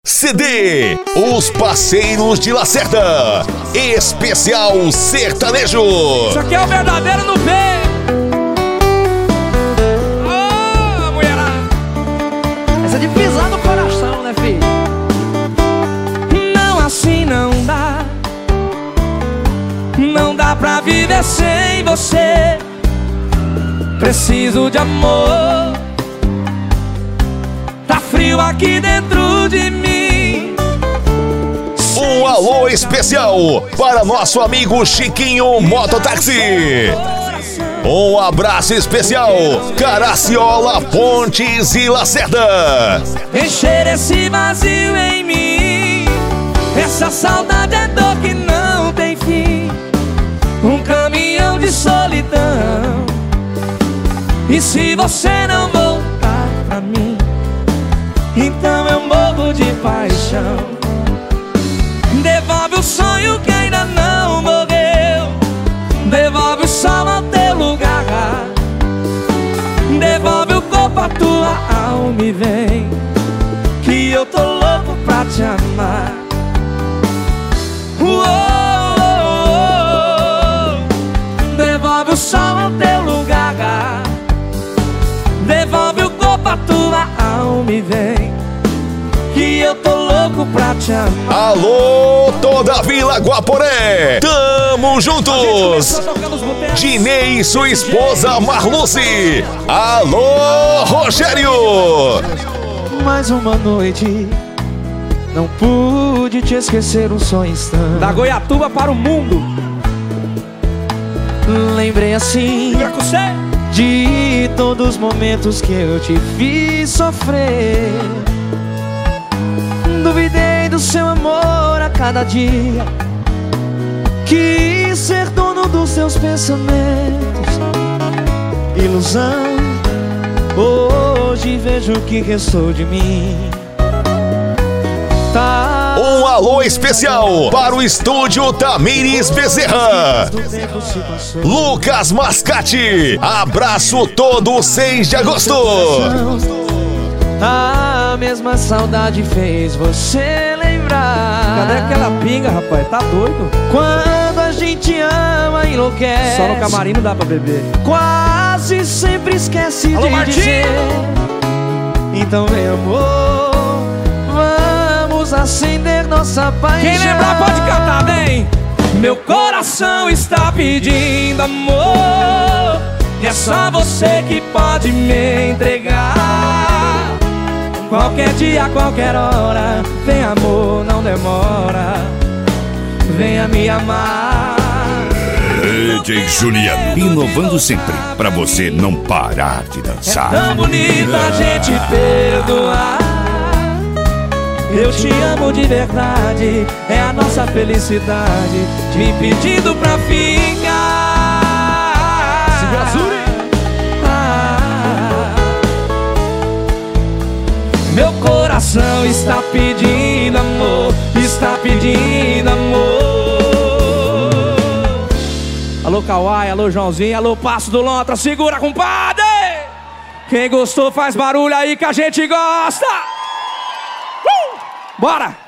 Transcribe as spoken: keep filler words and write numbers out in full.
C D Os Parceiros de Lacerda, especial sertanejo. Isso aqui é o verdadeiro no P. Ô, oh, mulherada. Essa é de pisar no coração, né, filho? Não, assim não dá. Não dá pra viver sem você. Preciso de amor. Tá frio aqui dentro de mim. Um alô especial para nosso amigo Chiquinho Mototáxi. Um abraço especial, Caraciola, Pontes e Lacerda. Encher esse vazio em mim. Essa saudade é dor que não tem fim. Um caminhão de solidão. E se você não voltar pra mim, então eu morro de paixão. Devolve o sonho que ainda não morreu. Devolve o sol ao teu lugar. Devolve o corpo à tua alma e vem, que eu tô louco pra te amar. Uou, uou, uou. Devolve o sol ao teu lugar. Devolve o corpo à tua alma e vem, que eu tô louco pra te amar. Alô, toda a Vila Guaporé, tamo juntos. Dinei e sua esposa Marluce. Alô, Rogério. Mais uma noite, não pude te esquecer um só instante. Da Goiatuba para o mundo. Lembrei assim de todos os momentos que eu te fiz sofrer. Duvidei do seu amor a cada dia. Quis ser dono dos seus pensamentos. Ilusão, hoje vejo o que restou de mim. Tá. Um alô especial para o estúdio Tamires Bezerra. Lucas Mascate, abraço todo seis de agosto. A mesma saudade fez você lembrar. Cadê aquela pinga, rapaz? Tá doido? Quando a gente ama, enlouquece. Só no camarim não dá pra beber. Quase sempre esquece Alô, de Martim! dizer. Então vem, amor, vamos acender nossa paixão. Quem lembrar pode cantar, vem. Meu coração está pedindo amor, e é só você que pode me entregar. Qualquer dia, qualquer hora, vem amor, não demora. Venha me amar. D J Juliano, inovando sempre, pra você não parar de dançar. É tão bonito a gente perdoar. Eu te amo de verdade, é a nossa felicidade, me pedindo pra ficar. Ah, meu coração está pedindo amor, está pedindo amor. Alô, Kawai, alô, Joãozinho, alô, Passo do Lontra, segura, compadre! Quem gostou faz barulho aí que a gente gosta! Uh! Bora!